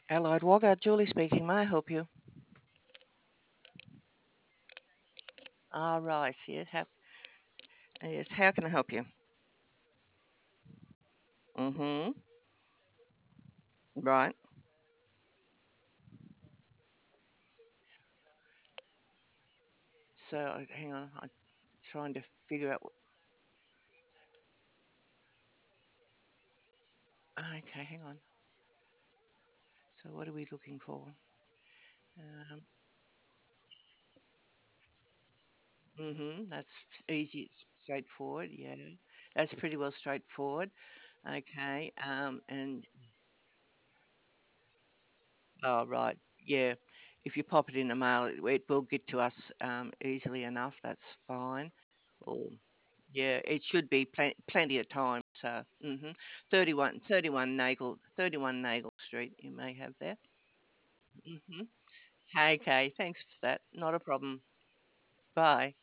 Allied Wagga, Julie speaking. May I help you? Ah, right. Yes, how can I help you? Mm-hmm. Right. So, hang on. I'm trying to figure out. Okay, hang on. So, what are we looking for? Um, That's easy, it's straightforward. Yeah, that's pretty well straightforward. Okay. And oh, right. Yeah. If you pop it in the mail, it will get to us easily enough. That's fine. Or yeah, it should be plenty of time. So, 31 Nagel Street, you may have there. hmm Okay, thanks for that. Not a problem. Bye.